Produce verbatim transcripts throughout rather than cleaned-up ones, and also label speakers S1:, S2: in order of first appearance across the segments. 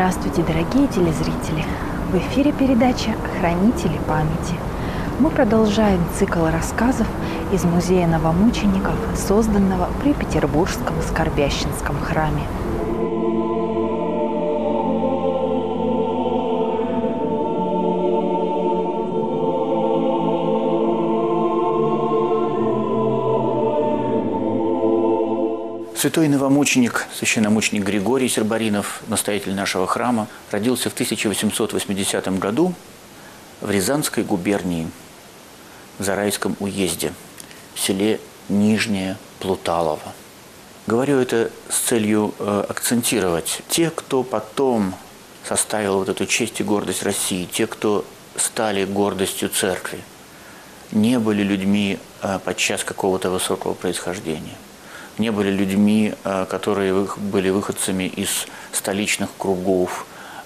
S1: Здравствуйте, дорогие телезрители! В эфире передача «Хранители памяти». Мы продолжаем цикл рассказов из Музея новомучеников, созданного при Петербургском Скорбященском храме.
S2: Святой новомученик, священномученик Григорий Сербаринов, настоятель нашего храма, родился в тысяча восемьсот восьмидесятом году в Рязанской губернии, в Зарайском уезде, в селе Нижнее Плуталово. Говорю это с целью э, акцентировать. Те, кто потом составил вот эту честь и гордость России, те, кто стали гордостью церкви, не были людьми э, подчас какого-то высокого происхождения. Не были людьми, которые были выходцами из столичных кругов,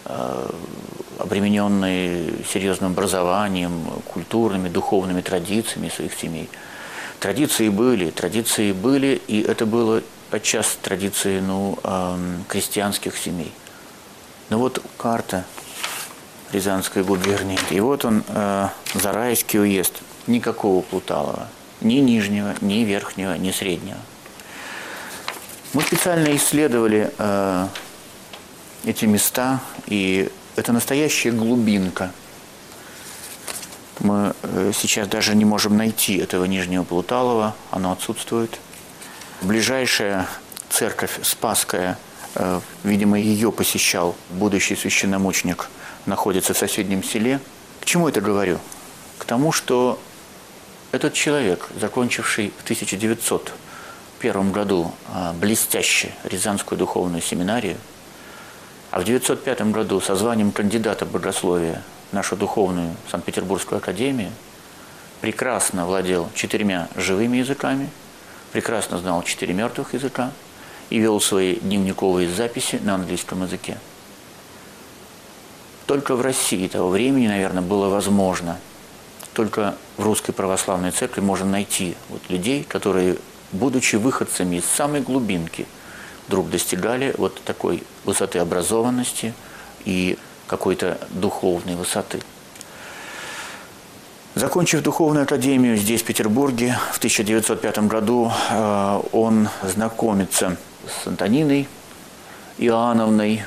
S2: обремененные серьезным образованием, культурными, духовными традициями своих семей. Традиции были, традиции были, и это было подчас традиции ну, крестьянских семей. Но вот карта Рязанской губернии, и вот он, Зарайский уезд, никакого Плуталова, ни нижнего, ни верхнего, ни среднего. Мы специально исследовали э, эти места, и это настоящая глубинка. Мы э, сейчас даже не можем найти этого Нижнего Плуталова, оно отсутствует. Ближайшая церковь Спасская, э, видимо, ее посещал будущий священномученик, находится в соседнем селе. К чему это говорю? К тому, что этот человек, закончивший в тысяча девятьсот первом году блестяще Рязанскую духовную семинарию, а в девятьсот пятом году со званием кандидата богословия в нашу духовную Санкт-Петербургскую академию, прекрасно владел четырьмя живыми языками, прекрасно знал четыре мертвых языка и вел свои дневниковые записи на английском языке. Только в России того времени, наверное, было возможно, только в Русской Православной Церкви можно найти вот людей, которые, будучи выходцами из самой глубинки, вдруг достигали вот такой высоты образованности и какой-то духовной высоты. Закончив духовную академию здесь, в Петербурге, в тысяча девятьсот пятом году он знакомится с Антониной Иоанновной,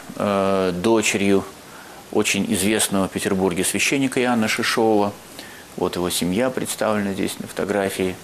S2: дочерью очень известного в Петербурге священника Иоанна Шишова. Вот его семья представлена здесь на фотографии.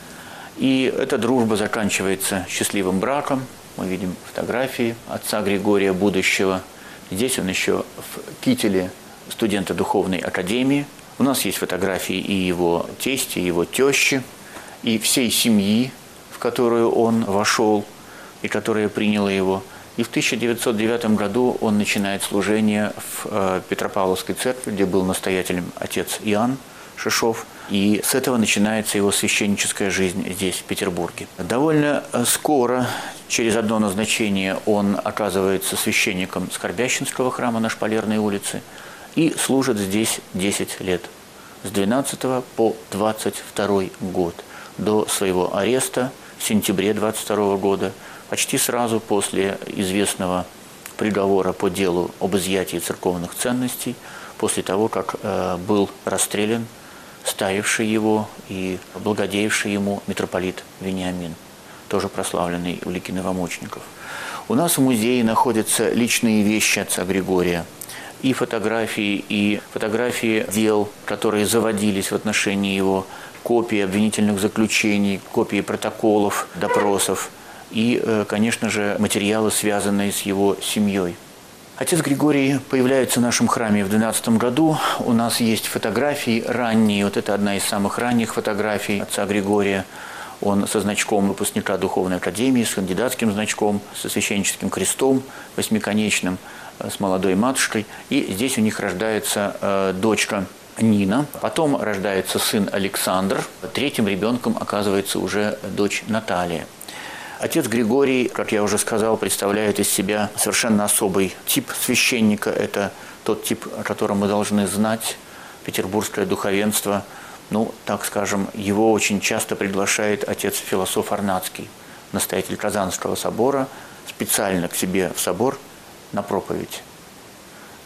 S2: И эта дружба заканчивается счастливым браком. Мы видим фотографии отца Григория будущего. Здесь он еще в кителе студента духовной академии. У нас есть фотографии и его тести, и его тещи, и всей семьи, в которую он вошел, и которая приняла его. И в тысяча девятьсот девятом году он начинает служение в Петропавловской церкви, где был настоятелем отец Иоанн Шишов. И с этого начинается его священническая жизнь здесь, в Петербурге. Довольно скоро, через одно назначение, он оказывается священником Скорбященского храма на Шпалерной улице и служит здесь десять лет, с двенадцатого по двадцать второй год, до своего ареста в сентябре двадцать второго года, почти сразу после известного приговора по делу об изъятии церковных ценностей, после того, как э, был расстрелян ставивший его и благодеявший ему митрополит Вениамин, тоже прославленный у лики новомучеников. У нас в музее находятся личные вещи отца Григория, и фотографии, и фотографии дел, которые заводились в отношении его, копии обвинительных заключений, копии протоколов, допросов и, конечно же, материалы, связанные с его семьей. Отец Григорий появляется в нашем храме в две тысячи двенадцатом году. У нас есть фотографии ранние. Вот это одна из самых ранних фотографий отца Григория. Он со значком выпускника Духовной Академии, с кандидатским значком, со священническим крестом восьмиконечным, с молодой матушкой. И здесь у них рождается э, дочка Нина. Потом рождается сын Александр. Третьим ребенком оказывается уже дочь Наталья. Отец Григорий, как я уже сказал, представляет из себя совершенно особый тип священника. Это тот тип, о котором мы должны знать. Петербургское духовенство, ну, так скажем, его очень часто приглашает отец-философ Арнацкий, настоятель Казанского собора, специально к себе в собор на проповедь.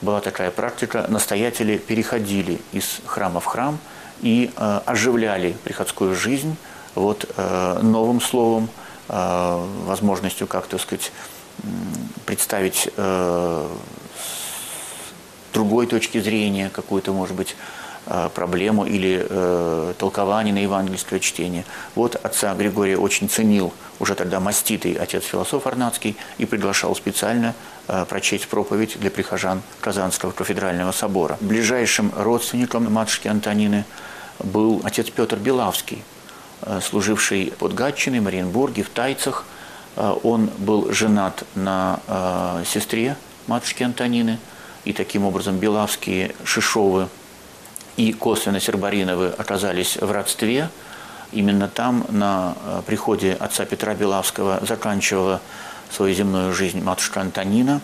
S2: была такая практика, настоятели переходили из храма в храм и э, оживляли приходскую жизнь вот, э, новым словом, э, возможностью, как, так сказать, представить э, с другой точки зрения какую-то, может быть, проблему или э, толкование на евангельское чтение. Вот отца Григория очень ценил уже тогда маститый отец-философ Арнатский и приглашал специально э, прочесть проповедь для прихожан Казанского кафедрального собора. Ближайшим родственником матушки Антонины был отец Петр Белавский, э, служивший под Гатчиной, в Мариенбурге, в Тайцах. Э, он был женат на э, сестре матушки Антонины, и таким образом Белавские, Шишовы и косвенно Сербариновы оказались в родстве. Именно там, на приходе отца Петра Белавского, заканчивала свою земную жизнь матушка Антонина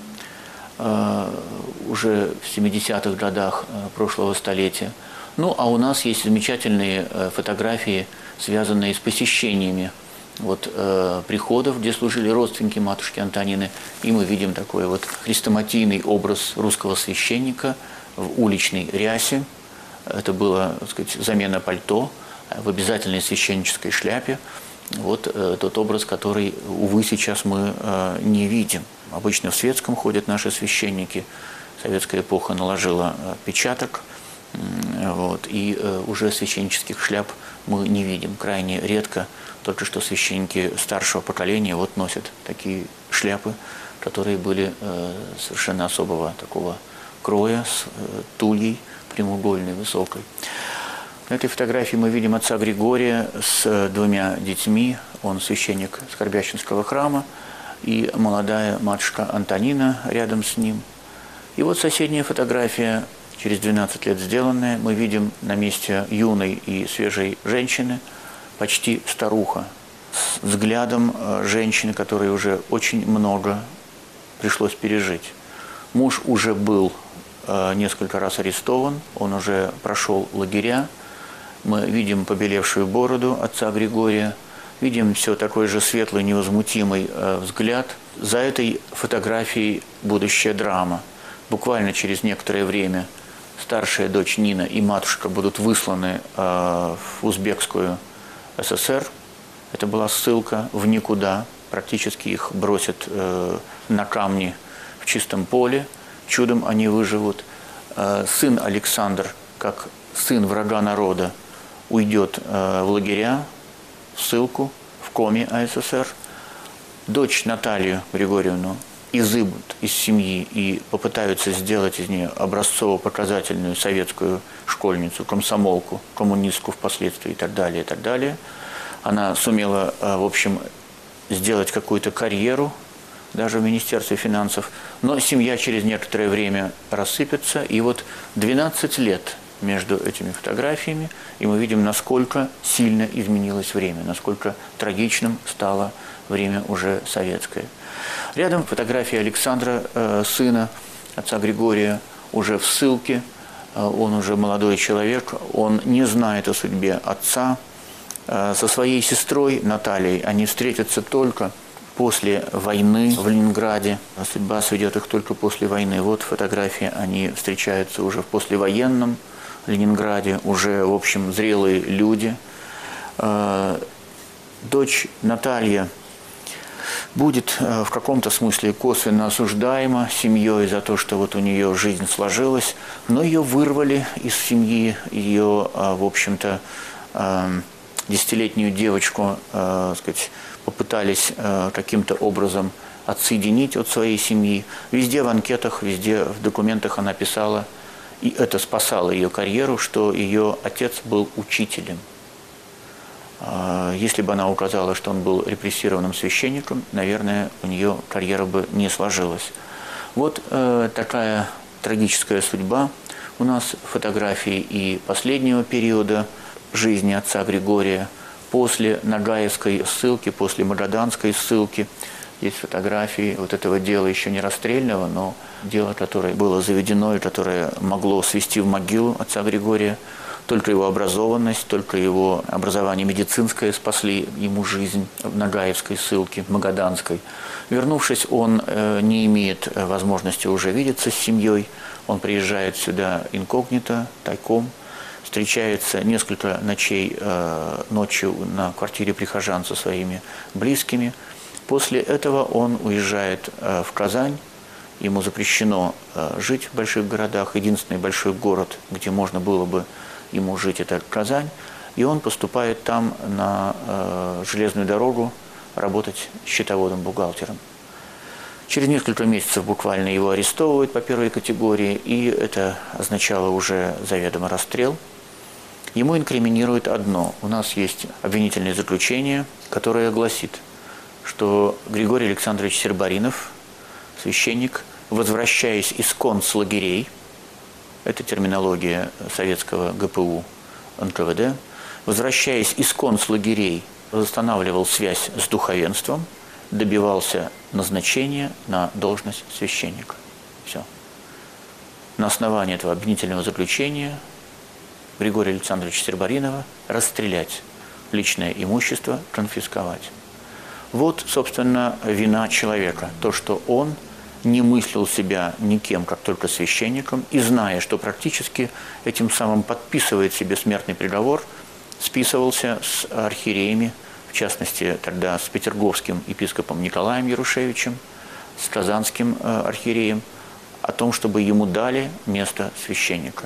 S2: уже в семидесятых годах прошлого столетия. Ну, а у нас есть замечательные фотографии, связанные с посещениями вот, приходов, где служили родственники матушки Антонины. И мы видим такой вот хрестоматийный образ русского священника в уличной рясе. Это была, так сказать, замена пальто в обязательной священнической шляпе. Вот э, тот образ, который, увы, сейчас мы э, не видим. Обычно в светском ходят наши священники. Советская эпоха наложила э, печаток. Э, вот, и э, уже священнических шляп мы не видим. Крайне редко, только что священники старшего поколения вот носят такие шляпы, которые были э, совершенно особого такого кроя, с э, тульей, прямоугольной, высокой. На этой фотографии мы видим отца Григория с двумя детьми. Он священник Скорбященского храма и молодая матушка Антонина рядом с ним. И вот соседняя фотография, через двенадцать лет сделанная. Мы видим на месте юной и свежей женщины почти старуха, с взглядом женщины, которой уже очень много пришлось пережить. Муж уже был несколько раз арестован, он уже прошел лагеря. Мы видим побелевшую бороду отца Григория, видим все такой же светлый, невозмутимый взгляд. За этой фотографией будущая драма. Буквально через некоторое время старшая дочь Нина и матушка будут высланы в Узбекскую ССР. Это была ссылка в никуда. Практически их бросят на камни в чистом поле. Чудом они выживут. Сын Александр, как сын врага народа, уйдет в лагеря, в ссылку, в Коми АССР. Дочь Наталью Григорьевну изымут из семьи и попытаются сделать из нее образцово-показательную советскую школьницу, комсомолку, коммунистку впоследствии и так далее, и так далее. Она сумела, в общем, сделать какую-то карьеру, даже в Министерстве финансов, но семья через некоторое время рассыпется, и вот двенадцать лет между этими фотографиями, и мы видим, насколько сильно изменилось время, насколько трагичным стало время уже советское. Рядом фотография Александра, э, сына отца Григория, уже в ссылке, э, он уже молодой человек, он не знает о судьбе отца. Э, со своей сестрой Натальей они встретятся только после войны в Ленинграде. Судьба сведет их только после войны. Вот фотографии, они встречаются уже в послевоенном Ленинграде, уже, в общем, зрелые люди. Дочь Наталья будет в каком-то смысле косвенно осуждаема семьей за то, что вот у нее жизнь сложилась, но ее вырвали из семьи, ее, в общем-то, десятилетнюю девочку, так сказать, попытались э, каким-то образом отсоединить от своей семьи. Везде в анкетах, везде в документах она писала, и это спасало ее карьеру, что ее отец был учителем. Э, если бы она указала, что он был репрессированным священником, наверное, у нее карьера бы не сложилась. Вот э, такая трагическая судьба. У нас фотографии и последнего периода жизни отца Григория, после Нагаевской ссылки, после Магаданской ссылки. Есть фотографии вот этого дела еще не расстрельного, но дело, которое было заведено и которое могло свести в могилу отца Григория. Только его образованность, только его образование медицинское спасли ему жизнь в Нагаевской ссылке, Магаданской. Вернувшись, он э, не имеет возможности уже видеться с семьей. Он приезжает сюда инкогнито, тайком, встречается несколько ночей э, ночью на квартире прихожан со своими близкими. После этого он уезжает э, в Казань. Ему запрещено э, жить в больших городах. Единственный большой город, где можно было бы ему жить, это Казань. И он поступает там на э, железную дорогу работать счетоводом-бухгалтером. Через несколько месяцев буквально его арестовывают по первой категории, и это означало уже заведомо расстрел. Ему инкриминируют одно. У нас есть обвинительное заключение, которое гласит, что Григорий Александрович Сербаринов, священник, возвращаясь из концлагерей, это терминология советского гэ пэ у эн ка вэ дэ, возвращаясь из концлагерей, восстанавливал связь с духовенством, добивался назначения на должность священника. Все. На основании этого обвинительного заключения Григория Александровича Сербаринова расстрелять, личное имущество конфисковать. Вот, собственно, вина человека. То, что он не мыслил себя никем, как только священником, и зная, что практически этим самым подписывает себе смертный приговор, списывался с архиереями, в частности, тогда с петерговским епископом Николаем Ярушевичем, с казанским архиереем, о том, чтобы ему дали место священника.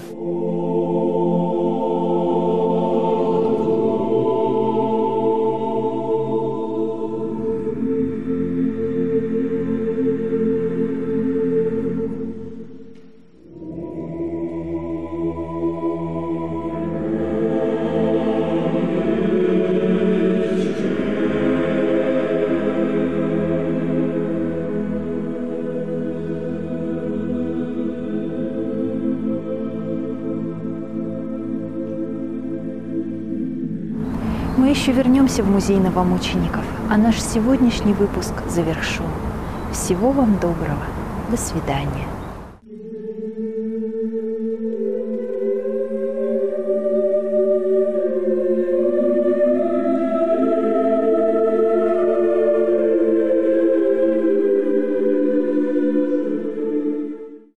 S1: Мы еще вернемся в музей новомучеников, а наш сегодняшний выпуск завершен. Всего вам доброго. До свидания.